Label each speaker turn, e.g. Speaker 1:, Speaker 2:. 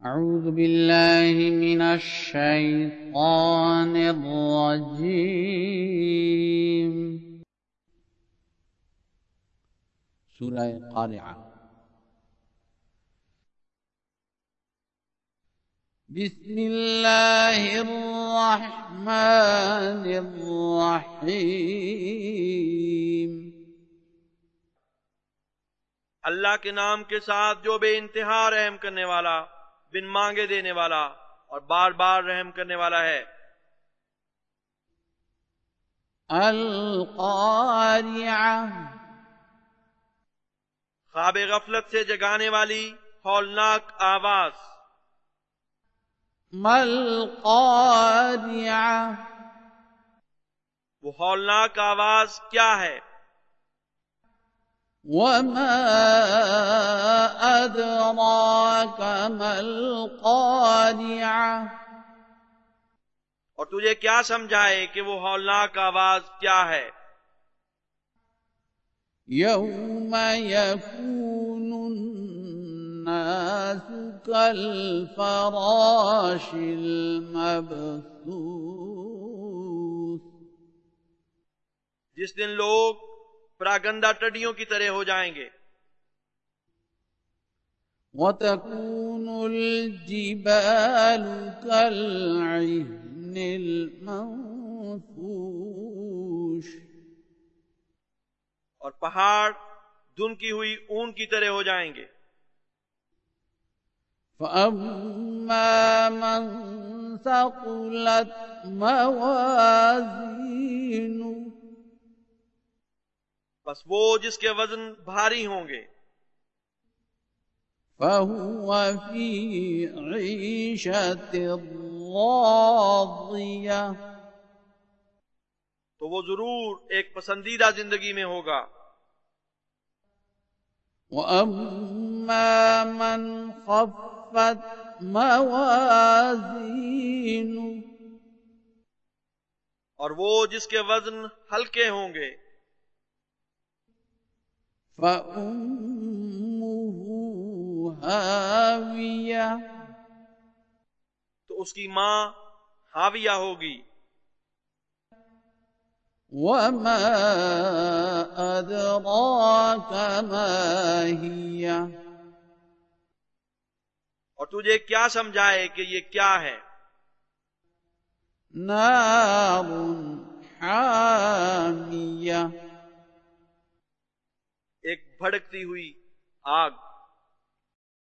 Speaker 1: أعوذ بالله من الشيطان الرجيم. سورة قارعة. بسم الله الرحمن الرحيم.
Speaker 2: اللہ کے نام کے ساتھ جو بے انتہا رحم کرنے والا، بن مانگے دینے والا اور بار بار رحم کرنے والا ہے۔
Speaker 1: القارعة.
Speaker 2: خواب غفلت سے جگانے والی ہولناک آواز۔
Speaker 1: ما القارعة.
Speaker 2: وہ ہولناک آواز کیا ہے؟
Speaker 1: وما أدراك ما القارعة.
Speaker 2: اور تجھے کیا سمجھائے کہ وہ ہولناک آواز کیا ہے؟
Speaker 1: يوم يكون الناس كالفراش المبثوث.
Speaker 2: جس دن لوگ پراگندہ ٹڈیوں کی طرح ہو جائیں گے۔
Speaker 1: وتكون الجبال كالعهن المنفوش.
Speaker 2: اور پہاڑ دھنکی ہوئی اون کی طرح ہو جائیں گے۔
Speaker 1: فأما من ثقلت موازينه.
Speaker 2: بس وہ جس کے وزن بھاری ہوں گے۔
Speaker 1: فهو في عيشة راضية.
Speaker 2: تو وہ ضرور ایک پسندیدہ زندگی میں ہوگا۔
Speaker 1: وأما من خفت موازينه.
Speaker 2: اور وہ جس کے وزن ہلکے ہوں گے۔
Speaker 1: فأمه هاوية.
Speaker 2: تو اس کی ماں حاویہ ہوگی۔
Speaker 1: وما أدراك ما هي.
Speaker 2: اور تجھے کیا سمجھائے کہ یہ کیا ہے؟
Speaker 1: نار حامية.
Speaker 2: ایک بھڑکتی ہوئی آگ۔